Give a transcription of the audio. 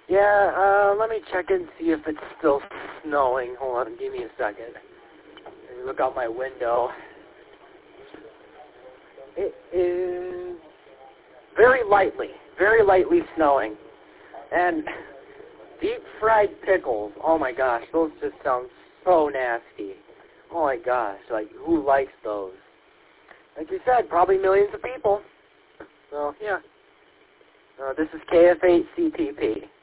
Yeah, let me check and see if it's still snowing. Hold on, give me a second. Let me look out my window. It is very lightly snowing. And deep fried pickles, oh my gosh, those just sound so nasty. Oh my gosh, like, who likes those? Like you said, probably millions of people. So, yeah. This is KF8CPP.